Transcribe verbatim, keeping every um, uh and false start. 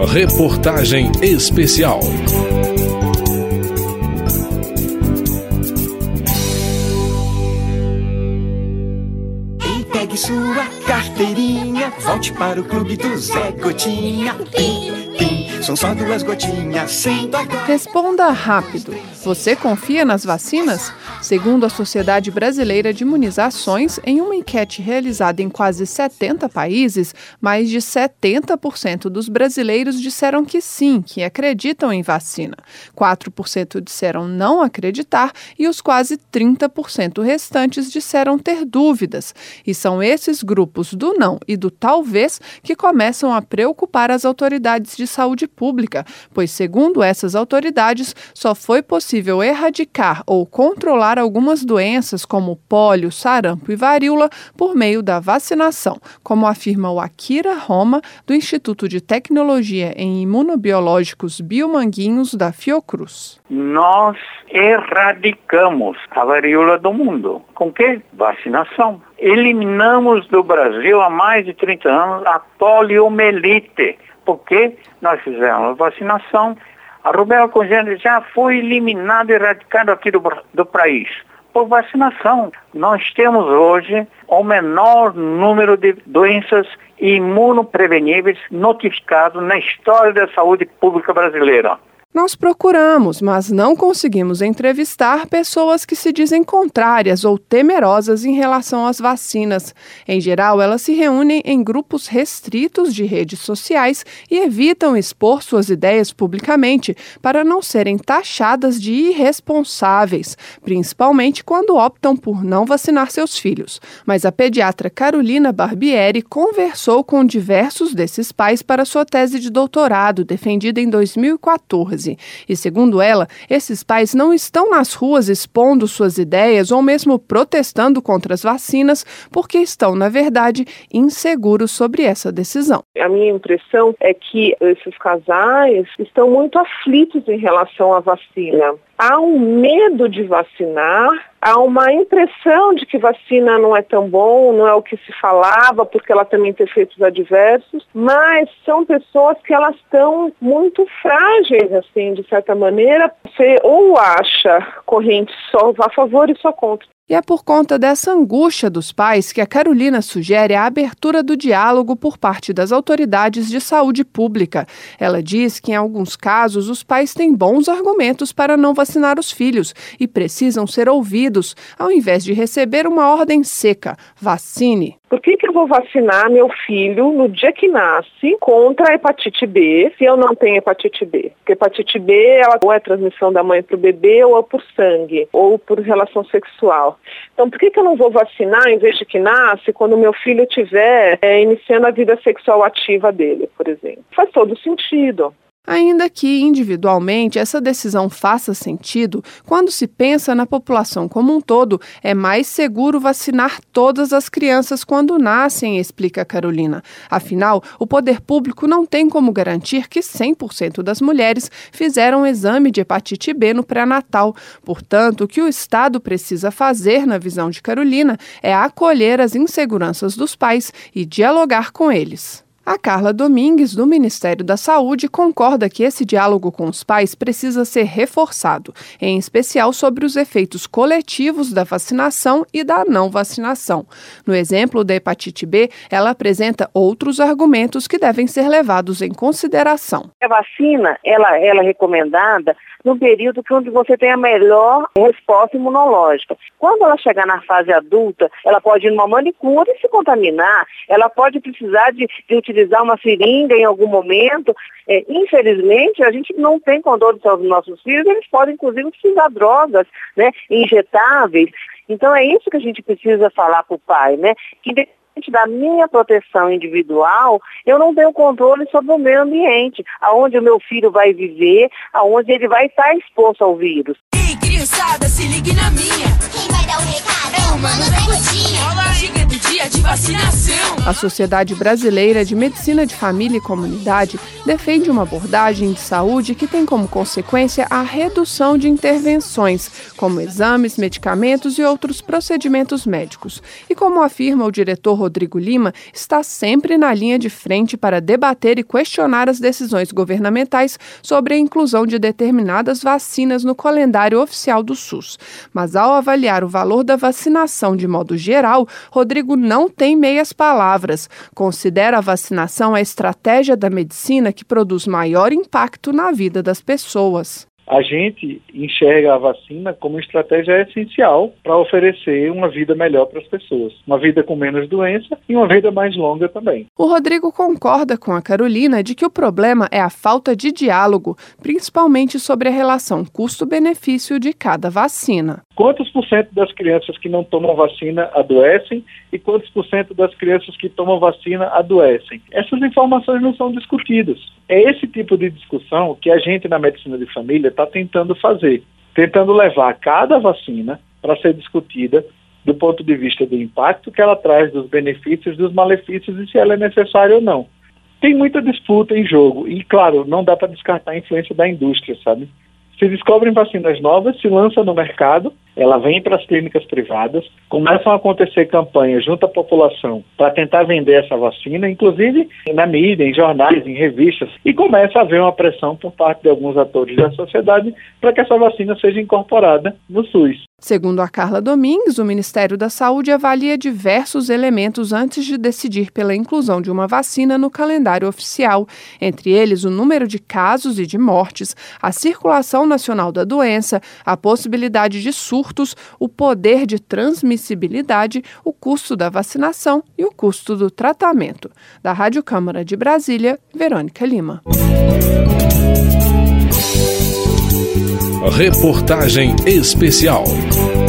Reportagem especial. Pegue sua carteirinha, volte para o clube do Zé Gotinha. Pim, pim, são só duas gotinhas, senta agora. Responda rápido. Você confia nas vacinas? Segundo a Sociedade Brasileira de Imunizações, em uma enquete realizada em quase setenta países, mais de setenta por cento dos brasileiros disseram que sim, que acreditam em vacina. quatro por cento disseram não acreditar e os quase trinta por cento restantes disseram ter dúvidas. E são esses grupos do não e do talvez que começam a preocupar as autoridades de saúde pública, pois, segundo essas autoridades, só foi possível erradicar ou controlar algumas doenças como pólio, sarampo e varíola por meio da vacinação, como afirma o Akira Roma, do Instituto de Tecnologia em Imunobiológicos Biomanguinhos da Fiocruz. Nós erradicamos a varíola do mundo. Com que? Vacinação. Eliminamos do Brasil há mais de trinta anos a poliomielite, porque nós fizemos vacinação. A rubéola congênita já foi eliminada e erradicada aqui do, do país por vacinação. Nós temos hoje o menor número de doenças imunopreveníveis notificados na história da saúde pública brasileira. Nós procuramos, mas não conseguimos entrevistar pessoas que se dizem contrárias ou temerosas em relação às vacinas. Em geral, elas se reúnem em grupos restritos de redes sociais e evitam expor suas ideias publicamente para não serem taxadas de irresponsáveis, principalmente quando optam por não vacinar seus filhos. Mas a pediatra Carolina Barbieri conversou com diversos desses pais para sua tese de doutorado, defendida em dois mil e quatorze. E, segundo ela, esses pais não estão nas ruas expondo suas ideias ou mesmo protestando contra as vacinas porque estão, na verdade, inseguros sobre essa decisão. A minha impressão é que esses casais estão muito aflitos em relação à vacina. Há um medo de vacinar, há uma impressão de que vacina não é tão bom, não é o que se falava, porque ela também tem efeitos adversos, mas são pessoas que elas estão muito frágeis, assim, de certa maneira. Você ou acha corrente só a favor e só contra. E é por conta dessa angústia dos pais que a Carolina sugere a abertura do diálogo por parte das autoridades de saúde pública. Ela diz que, em alguns casos, os pais têm bons argumentos para não vacinar os filhos e precisam ser ouvidos, ao invés de receber uma ordem seca: vacine. Por que que eu vou vacinar meu filho no dia que nasce contra a hepatite B se eu não tenho hepatite B? Porque hepatite B ela ou é transmissão da mãe para o bebê ou é por sangue ou por relação sexual. Então por que que eu não vou vacinar em vez de que nasce quando meu filho estiver é, iniciando a vida sexual ativa dele, por exemplo? Faz todo sentido. Ainda que, individualmente, essa decisão faça sentido, quando se pensa na população como um todo, é mais seguro vacinar todas as crianças quando nascem, explica Carolina. Afinal, o poder público não tem como garantir que cem por cento das mulheres fizeram exame de hepatite B no pré-natal. Portanto, o que o Estado precisa fazer, na visão de Carolina, é acolher as inseguranças dos pais e dialogar com eles. A Carla Domingues, do Ministério da Saúde, concorda que esse diálogo com os pais precisa ser reforçado, em especial sobre os efeitos coletivos da vacinação e da não vacinação. No exemplo da hepatite B, ela apresenta outros argumentos que devem ser levados em consideração. A vacina, ela, ela é recomendada no período que onde você tem a melhor resposta imunológica. Quando ela chegar na fase adulta, ela pode ir numa manicure e se contaminar, ela pode precisar de, de utilizar uma seringa em algum momento. É, infelizmente, a gente não tem controle sobre os nossos filhos, eles podem, inclusive, precisar de drogas, né, injetáveis. Então, é isso que a gente precisa falar para o pai, né, que da minha proteção individual, eu não tenho controle sobre o meio ambiente, aonde o meu filho vai viver, aonde ele vai estar exposto ao vírus. Ei, criançada, se ligue na minha. Quem vai dar o recado? É o Mano da Gotinha. Olá, chega do dia. dia de vacinação. A Sociedade Brasileira de Medicina de Família e Comunidade defende uma abordagem de saúde que tem como consequência a redução de intervenções, como exames, medicamentos e outros procedimentos médicos. E como afirma o diretor Rodrigo Lima, está sempre na linha de frente para debater e questionar as decisões governamentais sobre a inclusão de determinadas vacinas no calendário oficial do SUS. Mas ao avaliar o valor da vacinação de modo geral, Rodrigo não tem meias palavras. Considera a vacinação a estratégia da medicina que produz maior impacto na vida das pessoas. A gente enxerga a vacina como estratégia essencial para oferecer uma vida melhor para as pessoas. Uma vida com menos doença e uma vida mais longa também. O Rodrigo concorda com a Carolina de que o problema é a falta de diálogo, principalmente sobre a relação custo-benefício de cada vacina. Quantos por cento das crianças que não tomam vacina adoecem e quantos por cento das crianças que tomam vacina adoecem? Essas informações não são discutidas. É esse tipo de discussão que a gente na medicina de família está tentando fazer, tentando levar cada vacina para ser discutida do ponto de vista do impacto que ela traz, dos benefícios, dos malefícios e se ela é necessária ou não. Tem muita disputa em jogo e, claro, não dá para descartar a influência da indústria, sabe? Se descobrem vacinas novas, se lança no mercado, ela vem para as clínicas privadas, começam a acontecer campanhas junto à população para tentar vender essa vacina, inclusive na mídia, em jornais, em revistas, e começa a haver uma pressão por parte de alguns atores da sociedade para que essa vacina seja incorporada no SUS. Segundo a Carla Domingues, o Ministério da Saúde avalia diversos elementos antes de decidir pela inclusão de uma vacina no calendário oficial, entre eles o número de casos e de mortes, a circulação nacional da doença, a possibilidade de surtos, o poder de transmissibilidade, o custo da vacinação e o custo do tratamento. Da Rádio Câmara de Brasília, Verônica Lima. Reportagem especial.